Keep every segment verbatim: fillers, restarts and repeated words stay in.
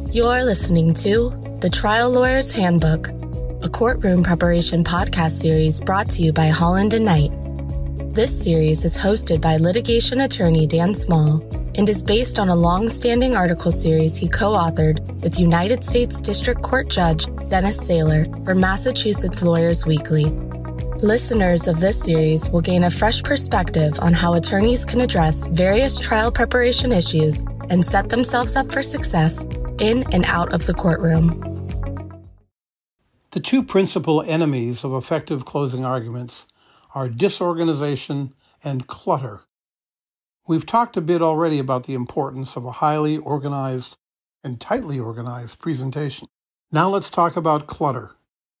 You're listening to The Trial Lawyer's Handbook, a courtroom preparation podcast series brought to you by Holland and Knight. This series is hosted by litigation attorney Dan Small and is based on a long-standing article series he co-authored with United States District Court Judge Dennis Saylor for Massachusetts Lawyers Weekly. Listeners of this series will gain a fresh perspective on how attorneys can address various trial preparation issues and set themselves up for success in and out of the courtroom. The two principal enemies of effective closing arguments are disorganization and clutter. We've talked a bit already about the importance of a highly organized and tightly organized presentation. Now let's talk about clutter.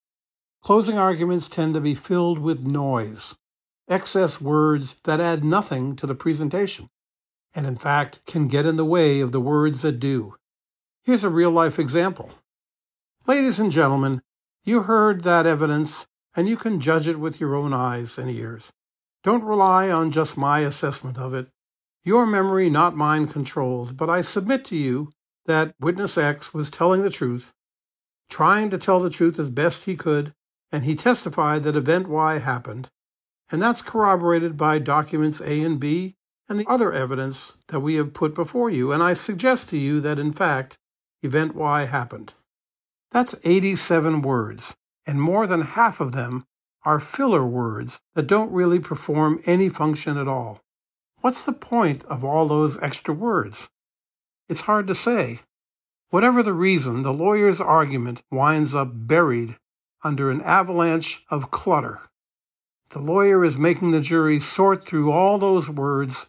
Closing arguments tend to be filled with noise, excess words that add nothing to the presentation, and in fact can get in the way of the words that do. Here's a real-life example. Ladies and gentlemen, you heard that evidence, and you can judge it with your own eyes and ears. Don't rely on just my assessment of it. Your memory, not mine, controls, but I submit to you that witness X was telling the truth, trying to tell the truth as best he could, and he testified that event Y happened, and that's corroborated by documents A and B and the other evidence that we have put before you, and I suggest to you that, in fact, event Y happened. That's eighty-seven words, and more than half of them are filler words that don't really perform any function at all. What's the point of all those extra words? It's hard to say. Whatever the reason, the lawyer's argument winds up buried under an avalanche of clutter. The lawyer is making the jury sort through all those words,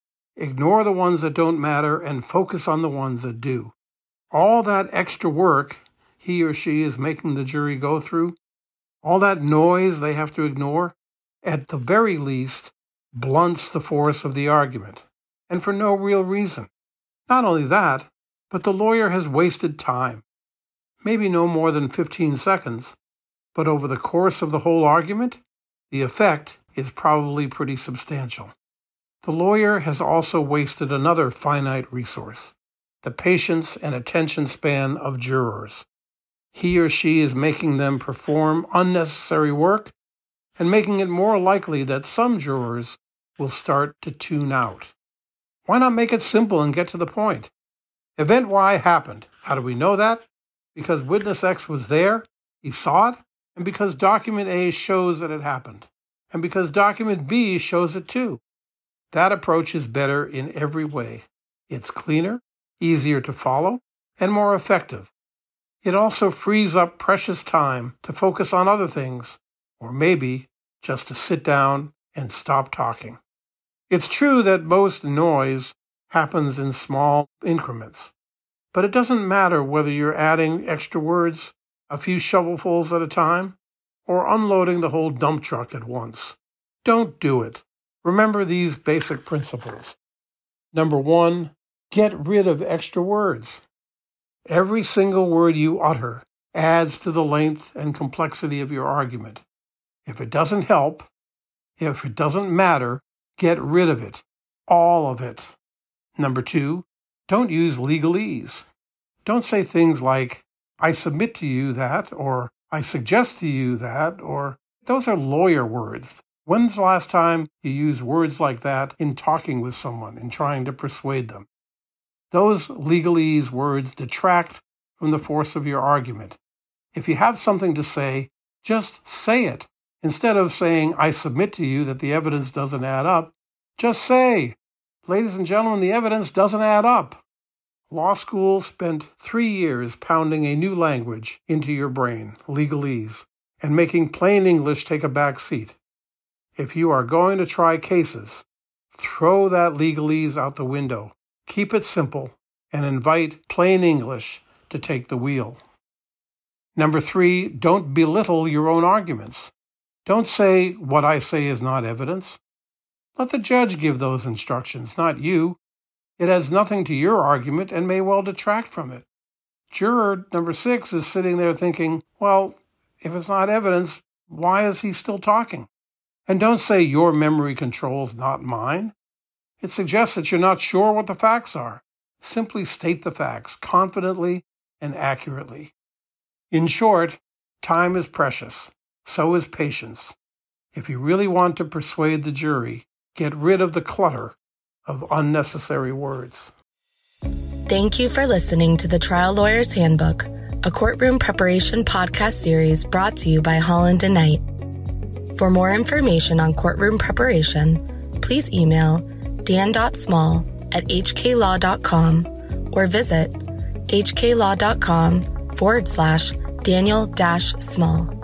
ignore the ones that don't matter, and focus on the ones that do. All that extra work he or she is making the jury go through, all that noise they have to ignore, at the very least, blunts the force of the argument, and for no real reason. Not only that, but the lawyer has wasted time. Maybe no more than fifteen seconds, but over the course of the whole argument, the effect is probably pretty substantial. The lawyer has also wasted another finite resource, the patience and attention span of jurors. He or she is making them perform unnecessary work and making it more likely that some jurors will start to tune out. Why not make it simple and get to the point? Event Y happened. How do we know that? Because witness X was there, he saw it, and because document A shows that it happened, and because document B shows it too. That approach is better in every way. It's cleaner, easier to follow, and more effective. It also frees up precious time to focus on other things, or maybe just to sit down and stop talking. It's true that most noise happens in small increments, but it doesn't matter whether you're adding extra words a few shovelfuls at a time or unloading the whole dump truck at once. Don't do it. Remember these basic principles. Number one, get rid of extra words. Every single word you utter adds to the length and complexity of your argument. If it doesn't help, if it doesn't matter, get rid of it. All of it. Number two, don't use legalese. Don't say things like, I submit to you that, or I suggest to you that, or those are lawyer words. When's the last time you used words like that in talking with someone, in trying to persuade them? Those legalese words detract from the force of your argument. If you have something to say, just say it. Instead of saying, I submit to you that the evidence doesn't add up, just say, ladies and gentlemen, the evidence doesn't add up. Law school spent three years pounding a new language into your brain, legalese, and making plain English take a back seat. If you are going to try cases, throw that legalese out the window. Keep it simple and invite plain English to take the wheel. Number three, don't belittle your own arguments. Don't say what I say is not evidence. Let the judge give those instructions, not you. It adds nothing to your argument and may well detract from it. Juror number six is sitting there thinking, well, if it's not evidence, why is he still talking? And don't say your memory controls, not mine. It suggests that you're not sure what the facts are. Simply state the facts confidently and accurately. In short, time is precious. So is patience. If you really want to persuade the jury, get rid of the clutter of unnecessary words. Thank you for listening to the Trial Lawyer's Handbook, a courtroom preparation podcast series brought to you by Holland and Knight. For more information on courtroom preparation, please email dan.small at hklaw.com or visit hklaw.com forward slash Daniel dash Small.